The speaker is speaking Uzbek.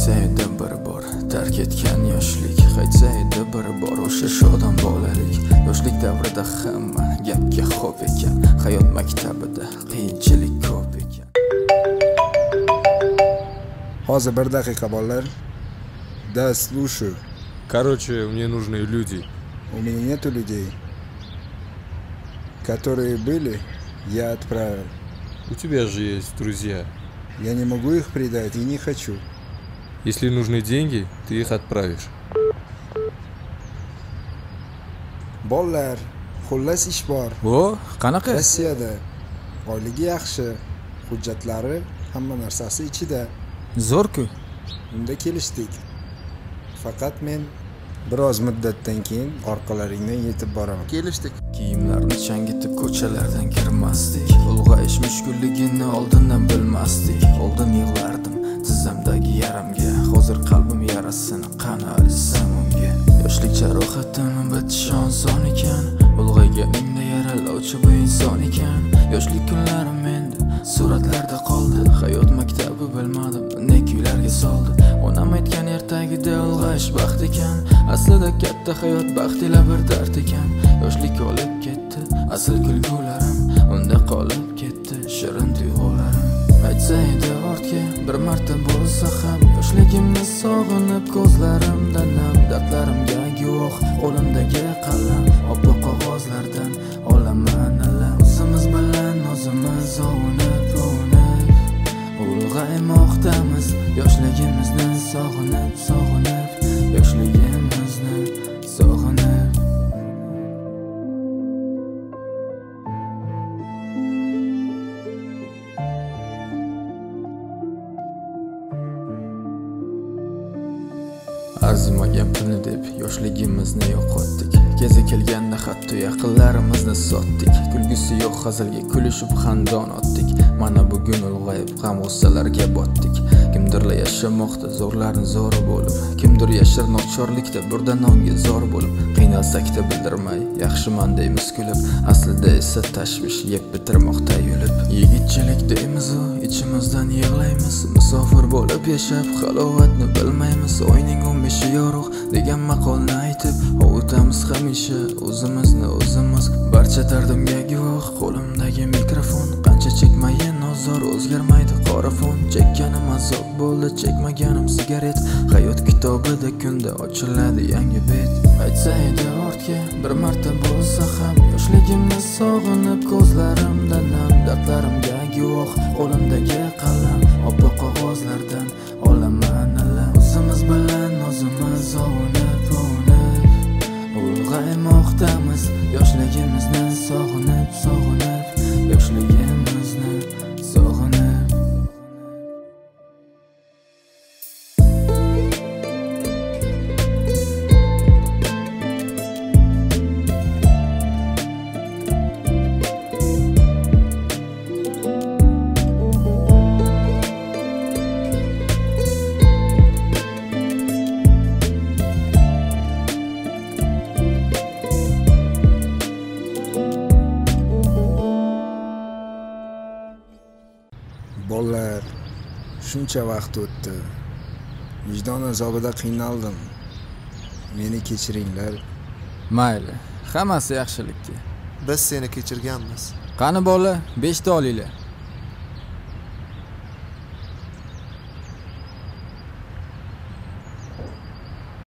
Qaytsa edi bir bor tark etgan yoshlik, qaytsa edi bir bor o'sha shodon bolalik. Yoshlik davrida hamma gapga xo'p ekan, hayot maktabida qiyinchilik ko'p ekan. Hozir bir daqiqa bolalar. Да, слушаю. Короче, мне нужны люди. У меня нету людей. Которые были, я отправил. У тебя же есть друзья. Я не могу их предать и не хочу. Если нужны деньги, ты их отправишь. Bolalar, xullas ish bor. O, qanaqa? Rossiyada oyligi yaxshi, hujjatlari, hamma narsasi ichida. Zo'r-ku. Unda kelishdik. Faqat men biroz muddatdan keyin orqalaringdan yetib boraman. Kelishdik. Kiyimlarni changitib ko'chalardan kirmasdik. Ulg'ayish mushkulligini oldindan bilmasdik. Oldin yig'lardim tizzamdagi yaramga, hozir qalbim yarasini qani alsam unga. Yoshlik jarohatimi bitish oson ekan, ulg'ayganingda yaralovchi bu inson ekan. Yoshlik kunlarim endi suratlarda qoldi, hayot maktabi bilmadim ne kuylarga soldi. Onam aytgan ertagida ulg'ayish baxt ekan, aslida katta hayot baxt ila bir dard ekan. Yoshlik olib ketdi asl kulgularim, unda qolib ketdi shirin tuyg'ularim. Aytsa edi ortga bir marta bo'lsa ham, yoshligimni sog'inib ko'zlarimdan nam, dardlarimga guvoh qo'limdagi qalam, oppoq qog'ozlardan olaman alam. O'zimiz bilan o'zimiz ovunib ulg'aymoqdamiz, yoshligimizni sog'inib yoshligimizni sog'inib. Arzimagan pulni deb yoshligimizni yo'qotdik. Kezi kelganda hatto yaqinlarimizni sotdik. Kulgusi yo'q hazilga kulishib xandon otdik. Mana bugun ulg'ayib g'am-g'ussalarga botdik. Kimdirlar yashamoqda zo'rlarni zo'ri bo'lib, kimdir yashar nochorlikda burdan nonga zor bo'lib. Qiynalsak-da bildirmay yaxshiman deymiz kulib, aslida esa tashvish yeb bitirmoqda yulib. Yigitchilik deymiz u, ichimizdan yig'laymiz. Musofir bo'lib yashab halovatni bilmaymiz. Oyning 15 yorug' degan maqolni aytib ovutamiz hamisha o'zimizni o'zimiz. Barcha dardimga guvoh qo'limdagi mikrofon, qancha chekmayin ozor o'zgarmaydi qorafon. Chekkanim azob bo'ldi, chekmaganim sigaret. Hayot kitobida kunda ochiladi yangi bet. Aytsa edi ortga bir marta bo'lsa ham, yoshligimni sog'inib ko'zlarimdan nam, dardlarimga guvoh qo'limdagi qalam, oppoq qog'ozlardan olaman alam. O'zimiz bilan o'zimiz ovunib ulg'aymoqdamiz, yoshligimizni sog'inib yoshligimizni sog'inib. Bolalar, shuncha vaqt o'tdi. Vijdon azobida qiynaldim. Meni kechiringlar. Mayli, hammasi yaxshilikka. Biz seni kechirganmiz. Qani bola, 5 ta olinglar.